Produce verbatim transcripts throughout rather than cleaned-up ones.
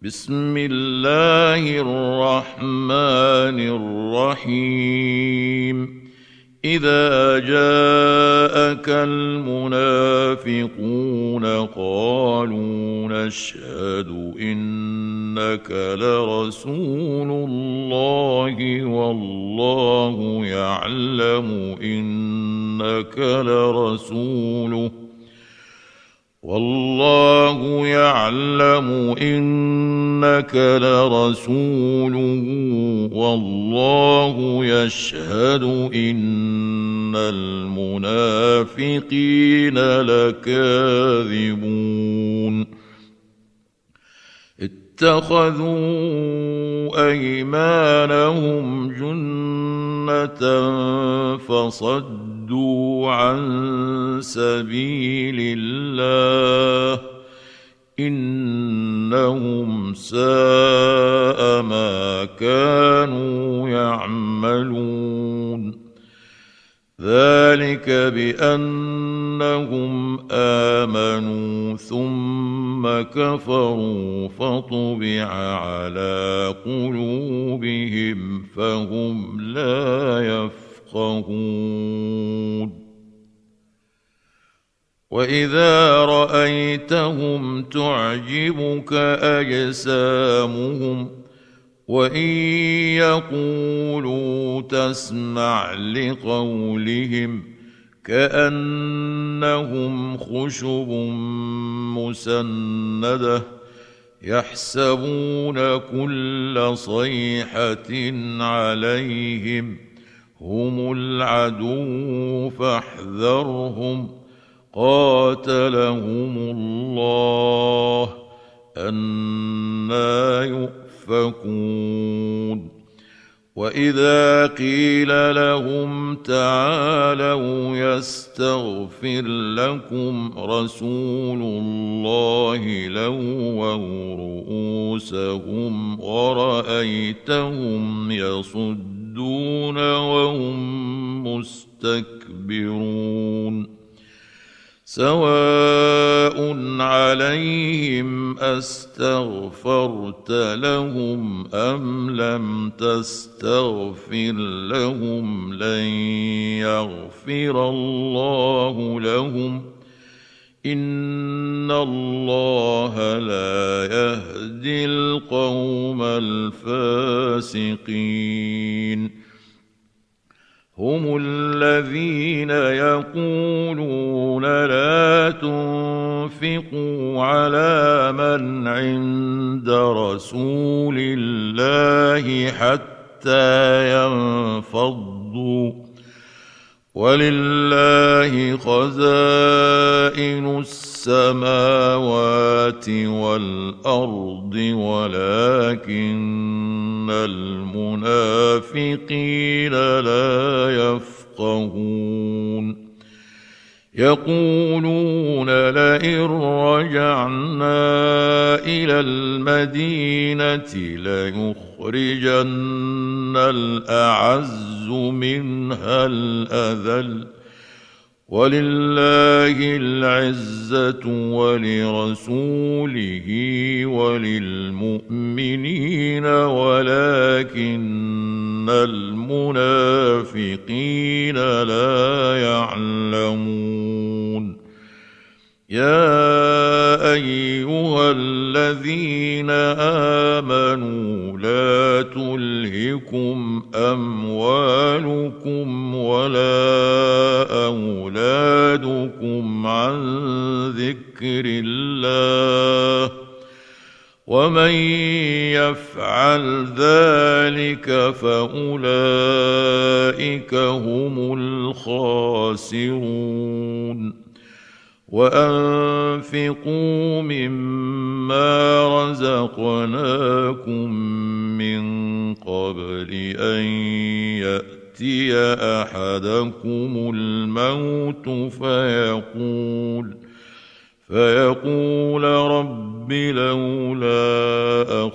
بسم الله الرحمن الرحيم. إذا جاءك المنافقون قالوا نشهد إنك لرسول الله والله يعلم إنك لرسوله والله يعلم إنك لرسوله والله يشهد إن المنافقين لكاذبون. اتخذوا أيمانهم جنة فصدوا عن سبيل الله إنهم ساء ما كانوا يعملون. ذلك بأنهم آمنوا ثم كفروا فطبع على قلوبهم فهم لا يفقهون. وإذا رأيتهم تعجبك أجسامهم وإن يقولوا تسمع لقولهم كأنهم خشب مسندة يحسبون كل صيحة عليهم هم العدو فاحذرهم قاتلهم الله أنى يؤفكون. وإذا قيل لهم تعالوا يستغفر لكم رسول الله لووا رؤوسهم ورأيتهم يصدون وهم مستكبرون. سواء عليهم أستغفرت لهم أم لم تستغفر لهم لن يغفر الله لهم إن الله لا يهدي القوم الفاسقين. هم الذين يقولون لا تنفقوا على من عند رسول الله حتى ينفضوا ولله خزائن السماوات والأرض ولكن المنافقين لا يفقهون. يقولون لئن رجعنا إلى المدينة ليخرجن الأعز منها الأذل ولله العزة ولرسوله وللمؤمنين ولكن المنافقين لا يعلمون. يا أيها الذين آمنوا لا تلهكم أموالكم ولا أولادكم عن ذكر الله ومن يفعل ذلك فأولئك هم الخاسرون. وأنفقوا مما رزقناكم من قبل أن يأتي أحدكم الموت فيقول فيقول رب لولا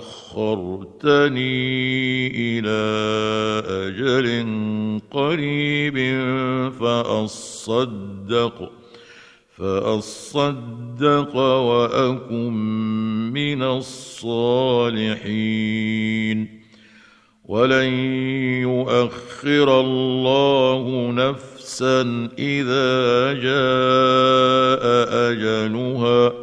أخرتني إلى أجل قريب فأصدق فأصدق وأكن من الصالحين ولن يؤخر الله نفسا إذا جاء أجلها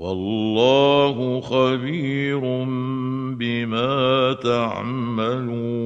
والله خبير بما تعملون